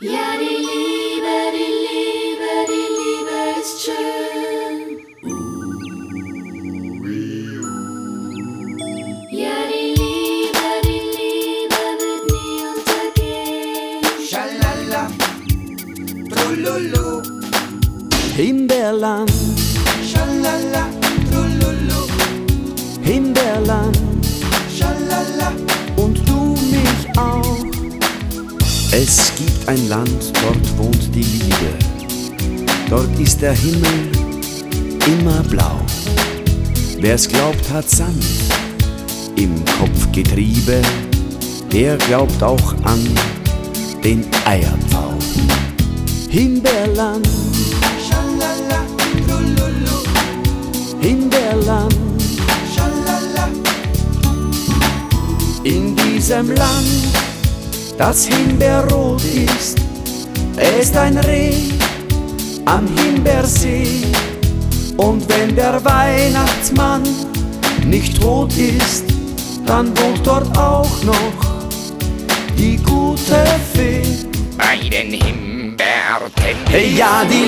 Ja, die Liebe ist schön. Ja, die Liebe wird nie untergehen. Schalala, trululu, Himbeerland, schalala, trululu, Himbeerland schalala. und du mich auch. Es gibt ein Land, dort wohnt die Liebe. Dort ist der Himmel immer blau. Wer's glaubt, hat Sand im Kopf Getriebe. Der glaubt auch an den Eierpfau. Himbeerland, Schalala, trululu, Himbeerland. schalala. In diesem Land, das himbeerrot ist, ist ein Reh am Himbeersee. Und wenn der Weihnachtsmann nicht tot ist, dann wohnt dort auch noch die gute Fee. Bei den Himbeerten. Hey, ja, die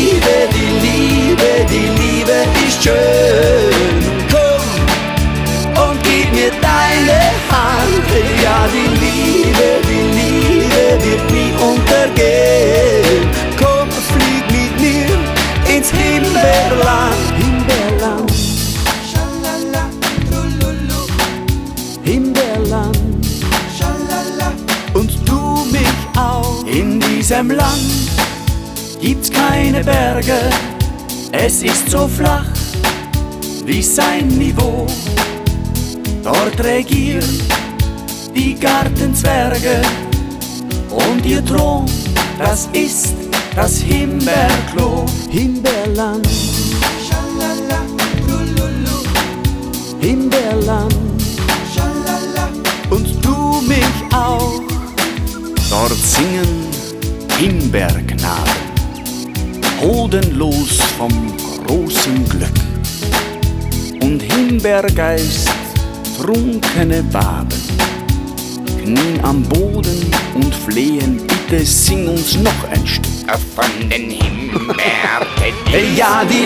Liebe ist schön. Komm und gib mir deine Hand. Hey, ja, die Liebe wird nie untergehen. Komm, flieg mit mir ins Himbeerland. Himbeerland, Schalala, trululu, Himbeerland schalala. und du mich auch. In diesem Land gibt's keine Berge, es ist so flach wie sein Niveau. Dort regieren die Gartenzwerge und ihr Thron, das ist das Himbeerklo. Himbeerland, Schalala, trululu, Himbeerland schalala. und du mich auch. Dort singen Himbeerknaben, hodenlos vom großen Glück. Und Himbeergeist, trunkene Waben, knien am Boden und flehen, bitte sing uns noch ein Stück. Von den Himbeerten. Hey, ja, die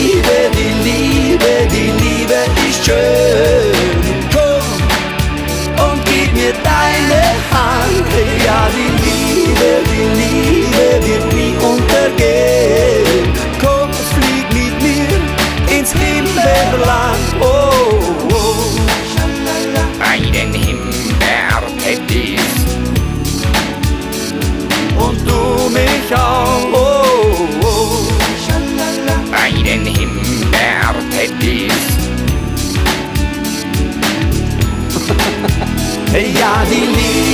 Liebe ist schön. Komm und gib mir deine Hand. Hey, ja, die Liebe wird nie untergehen. Komm, flieg mit mir ins Himbeerland. Oh, oh. Bei den Himbeerten. Und du mich auch. Oh, oh. Bei den Himbeerten. Hey, ja, die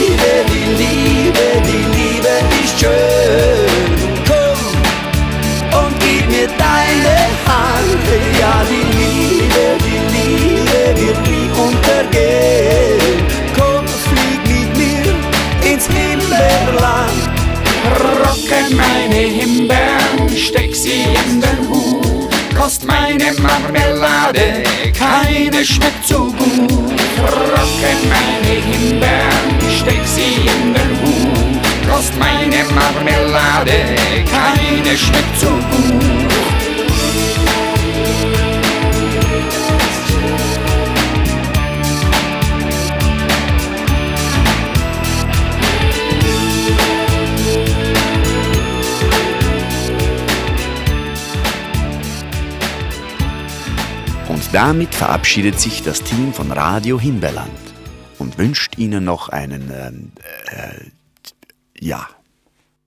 Liebe ist schön. Komm und gib mir deine Hand. Hey, ja, die Liebe wird nie untergehen. Komm, flieg mit mir ins Himbeerland. Rocke meine Himbeeren, steck sie in den Hut. Kost meine Marmelade, keine schmeckt so gut. Rocke meine Himbeeren, steck sie in den Hut. Kost meine Marmelade, keine schmeckt so gut. Und damit verabschiedet sich das Team von Radio Himbeerland und wünscht Ihnen noch einen, ja,